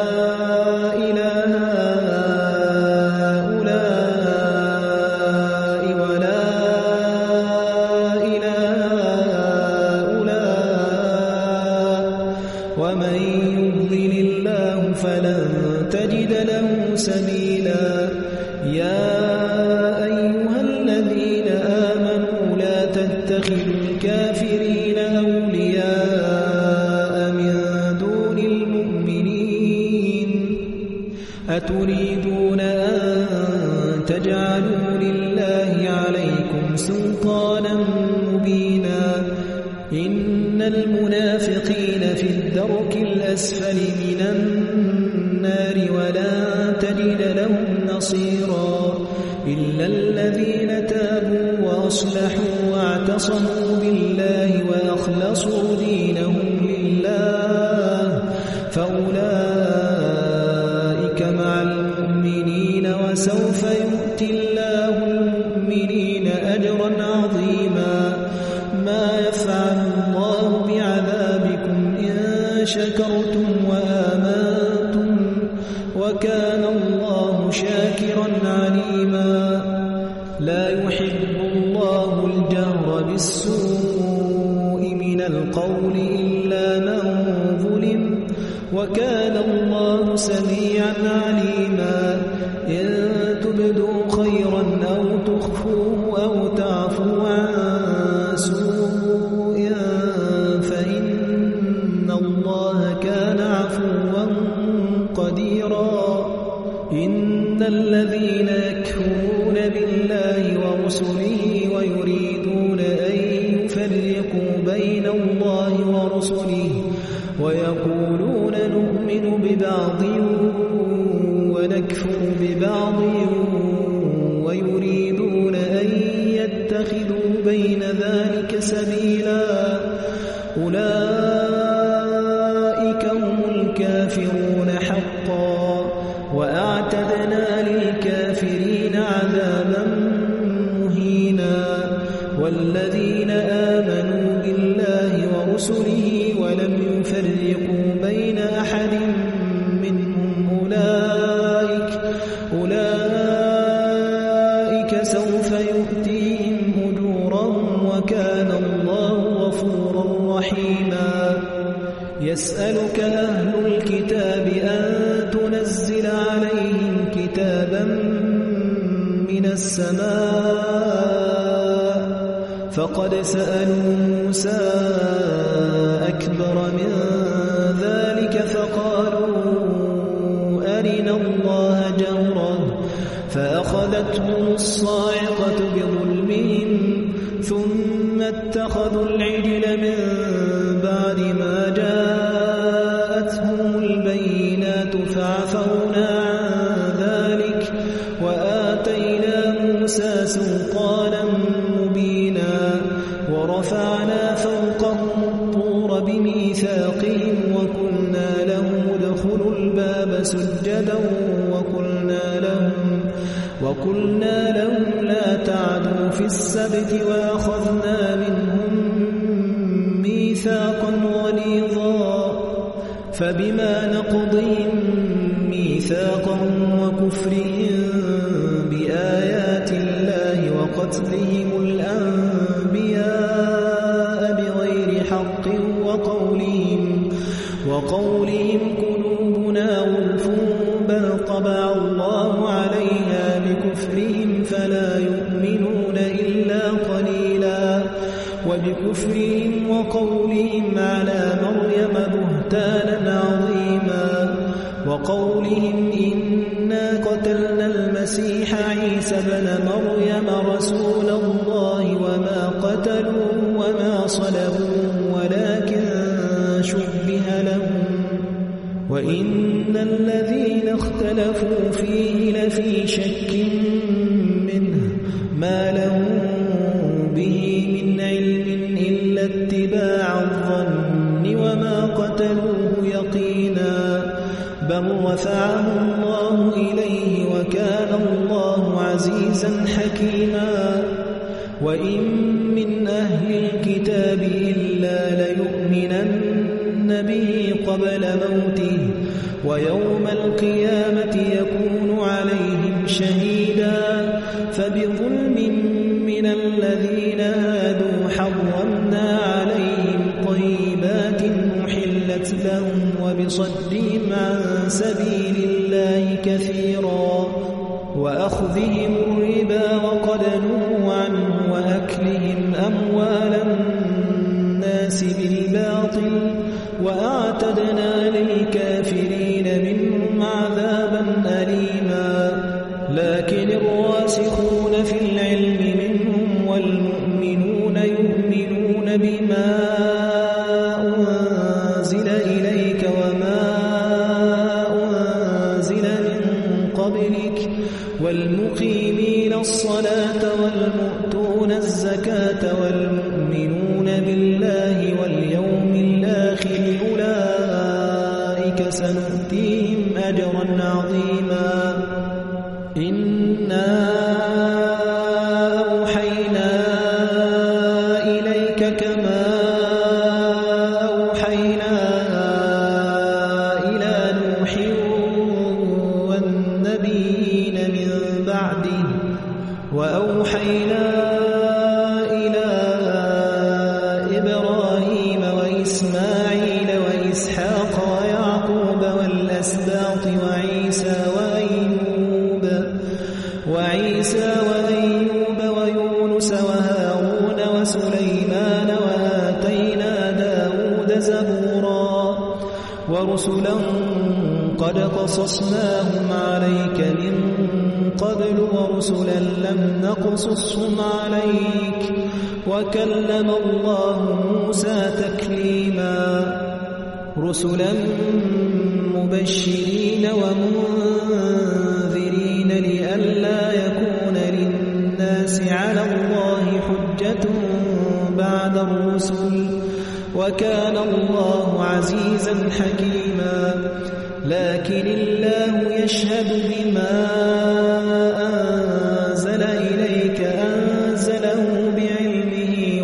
Speaker 1: ومن يضلل الله فلن تجد له سبيلا يا أيها الذين آمنوا لا تتخذوا الكافرين أولياء من دون المؤمنين أتريدون أن تجعلوا لله عليكم سلطانا مبينا إن المنافقين في الدرك الأسفل من النار ولا تجد لهم نصيرا إلا الذين تابوا وأصلحوا واعتصموا بالله وأخلصوا دينهم لله فأولئك مع المؤمنين وسوف يؤتي الله المؤمنين أجرا عظيما ما يفعل الله بعذابكم إن شكرتم وآمنتم وكان الله شاكرا عليما لا يحب الله الجهر بالسوء من القول إلا من ظلم وكان الله سميعا عليما إن تبدوا خيرا أو تخفوه أو تعلموا بين الله ورسله ويقولون نؤمن ببعض ونكفر ببعض ويريدون أن يتخذوا بين ذلك سبيلا أولئك هم الكافرون حقا وأعتدنا للكافرين عذابا مهينا والذين آمنوا بالله ورسله ولم يفرقوا بين أحد منهم أولئك أولئك سوف يؤتيهم أجورهم وكان الله غفورا رحيما يسألك أهل الكتاب أن تنزل عليهم كتابا من السماء فقد سألوا موسى أكبر من ذلك فقالوا أرنا الله جهرا فأخذتهم الصاعقة بظلمهم ثم اتخذوا العجل من بعد ما جاءتهم البينات فعفونا عن ذلك وآتينا موسى سلطانا مبينا ورفعنا فوقهم الطور بميثاقهم وقلنا لهم ادخلوا الباب سجدا وقلنا لهم وقلنا لهم لا تعدوا في السبت وأخذنا منهم ميثاقا غليظا فبما نقضهم ميثاقهم وكفرهم بآيات الله وقتلهم الأنبياء بغير حق وقولهم وقولهم قلوبنا غلف بل طبع الله عليها بكفرهم فلا يؤمنون إلا قليلا وبكفرهم وقولهم على مريم بهتانا عظيما وقولهم إنا قتلنا المسيح عيسى بن مريم رسول الله وما قتلوه وما صلبوه ولكن شبه لهم وإن الذين اختلفوا فيه لفي شك منه ما لهم به من علم إلا اتباع الظن وما قتلوه يقينا بل رفعه الله إليه وكان الله عزيزا حكيما وإن من أهل الكتاب إلا ليؤمنن به قبل موته ويوم القيامة يكون عليهم شهيدا فبظلم من الذين هادوا حرمنا عليهم طيبات أحلت لهم وبصدهم عن سبيل الله كثيرا وأخذهم الربا وقد نهوا عنه وأكلهم أموال الناس بالباطل وأعتدنا للكافرين منهم عذابا أليما لكن الراسخون في العلم منهم والمؤمنون يؤمنون بما أنزل إليك وما أنزل من قبلك والمقيمين الصلاة والمؤتون الزكاة والمؤمنون بالله واليوم الآخر أولئك سنؤتيهم أجرا عظيما إنا أوحينا إليك كما أوحينا إلى نوح والنبيين من بعده وأوحينا إلى إبراهيم وإسماعيل وإسحاق ويعقوب والأسباط وعيسى وأيوب وعيسى وأيوب ويونس وهارون وسليمان وآتينا داود زبورا ورسلا قد قصصناهم عليك من قبل ورسلا لم نقصصهم عليك وكلم الله موسى تكليما رسلا مبشرين ومنذرين لئلا يكون للناس على الله حجة بعد الرسل وكان الله عزيزا حكيما لكن الله يشهد بما أنزل إليك أنزله بعلمه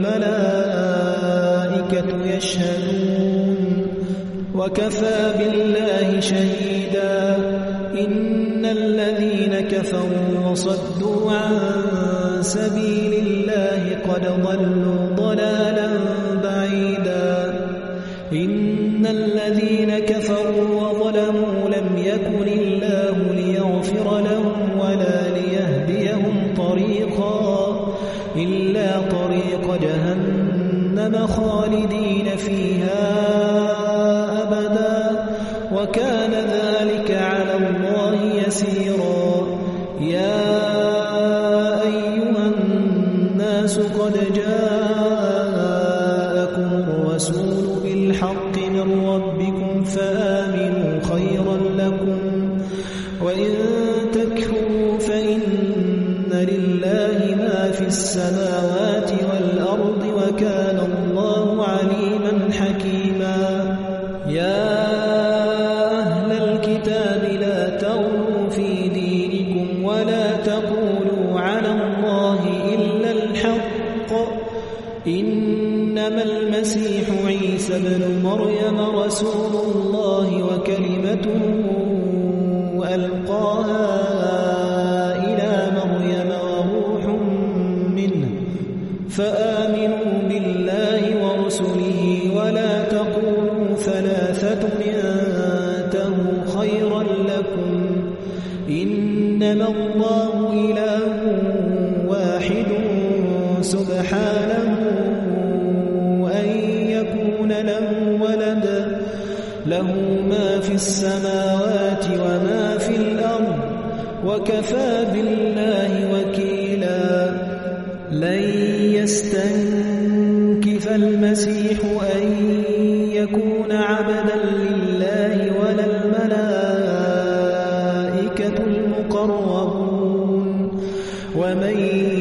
Speaker 1: والملائكة يشهدون وكفى بالله شهيدا إن الذين كفروا وصدوا عن سبيل الله قد ضلوا ضلالا بعيدا إن الذين كفروا وظلموا لم يكن الله ليغفر لهم ولا ليهديهم طريقا إلا طريق جهنم خالدين فيها أبدا وكان ذلك على الله يسيرا يا أيها الناس قد جاءكم الرسول بالحق من ربكم فآمنوا خيرا لكم وإن تكفروا فإن لله ما في السماوات والأرض وكان الله عليما حكيما يا أهل الكتاب لا تغلوا في دينكم ولا تقولوا على الله إلا الحق إنما المسيح عيسى ابن مريم رسول الله وكلمته ألقاها إلى مريم وروح منه فآمنوا بالله ورسله ولا تقولوا ثلاثة انتهوا خيرا لكم إنما الله إله واحد سبحانه أن يكون له ولد له ما في السماوات وما في الأرض وكفى بالله وكيلا لن يستنكف المسيح أن يكون عبدا لله ولا الملائكة المقربون ومن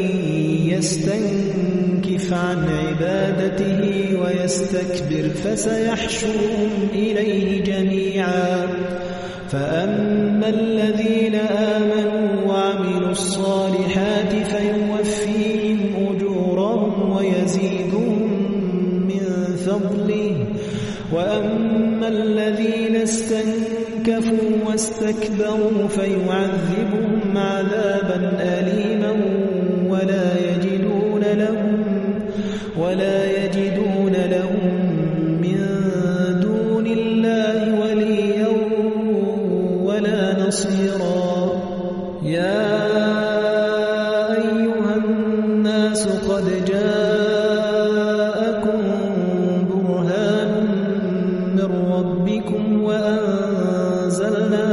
Speaker 1: يستنكف عن عبادته ويستكبر فسيحشرهم إليه جميعا فأما الذين آمنوا وعملوا الصالحات فيوفيهم أجورهم ويزيدهم من فضله وأما الذين استنكفوا واستكبروا فيعذبهم عذابا أليما ولا يجدون لهم ولا يجدون لهم من دون الله وليا ولا نصيرا يا أيها الناس قد جاءكم برهان من ربكم وأنزلنا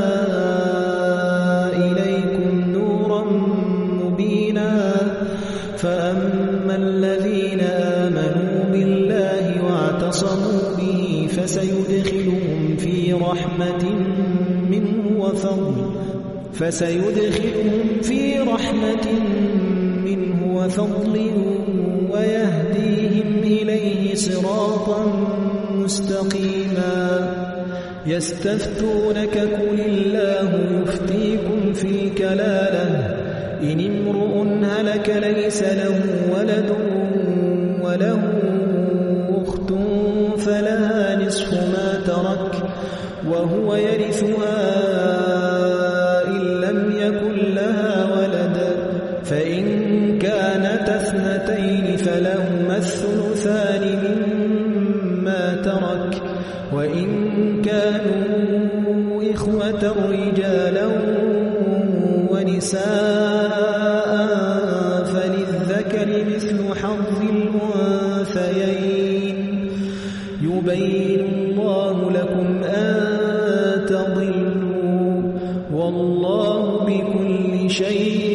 Speaker 1: إليكم نورا مبينا فأما الذين آمنوا بالله واعتصموا به فسيدخلهم في رحمة منه وفضل فسيدخلهم في رحمة منه وفضل ويهديهم إليه صراطا مستقيما يستفتونك قل الله يفتيكم في كلالة إن امرؤ هلك ليس له ولد وله أخت فلها نصف ما ترك وهو يرثها إن لم يكن لها ولد فإن كانت اثنتين فلهما الثلثان مما ترك وإن كانوا إخوة رجالا ونساء فللذكر مثل حظ الأنثيين يبين الله لكم أن تضلوا والله بكل شيء